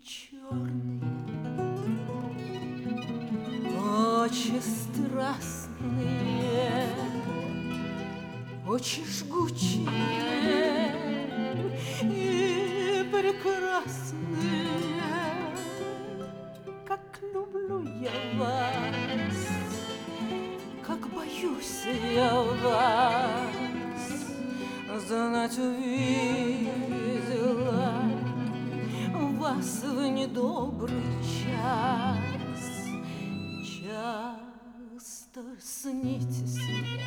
черные, очи страстные, очи жгучие и прекрасные, как люблю я вас, как боюсь я вас, знать увидела вас в недобрый час. Часто снитесь мне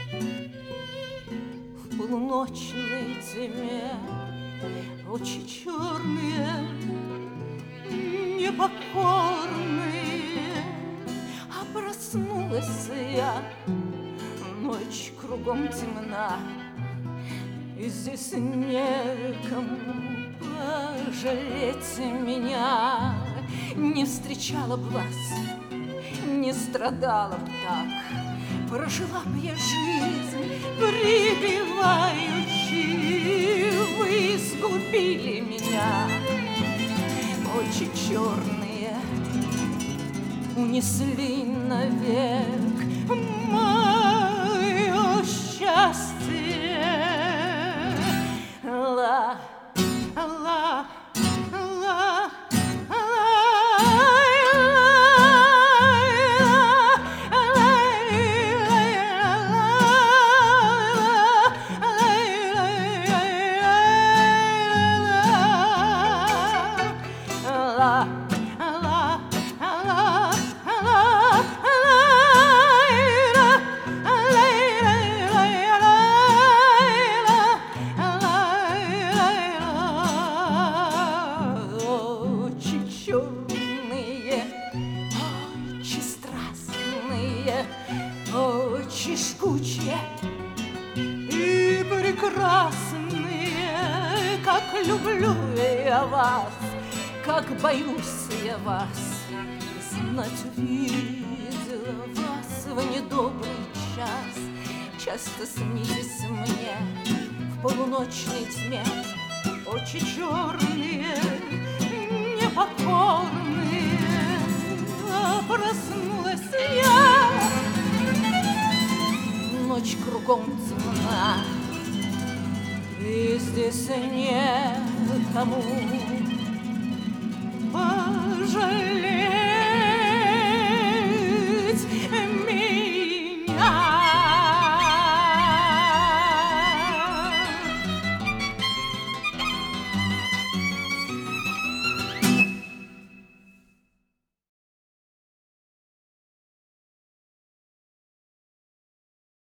в полуночной тьме очи черные, непокорные, а проснулась я, ночь кругом темна, и здесь некому пожалеть меня. Не встречала б вас, не страдала б так, прожила б я жизнь припеваючи. Вы изгубили меня, очи черные унесли навек мое счастье. Ла, ла, ла, очи жгучие и прекрасные, как люблю я вас, как боюсь я вас, знать увидела вас в недобрый час. Часто снитесь мне в полуночной тьме очи черные, непокорные, а проснулась я, ночь кругом темна, и здесь некому пожалеть